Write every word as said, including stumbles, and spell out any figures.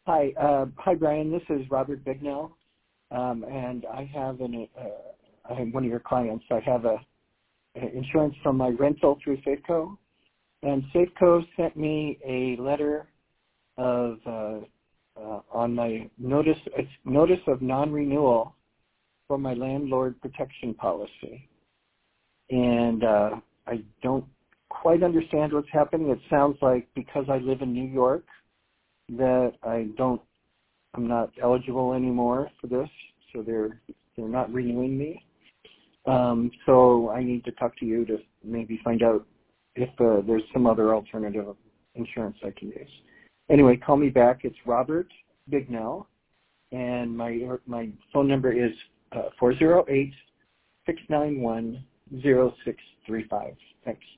Hi, uh, hi, Brian. This is Robert Bignell, um, and I have an, uh, I'm one of your clients. I have a, a insurance from my rental through Safeco, and Safeco sent me a letter of uh, uh, on my notice it's notice of non-renewal for my landlord protection policy, and uh, I don't quite understand what's happening. It sounds like because I live in New York that I don't, I'm not eligible anymore for this, so they're they're not renewing me. Um, so I need to talk to you to maybe find out if uh, there's some other alternative insurance I can use. Anyway, call me back. It's Robert Bignell, and my my phone number is uh, four zero eight, six nine one, zero six three five. Thanks.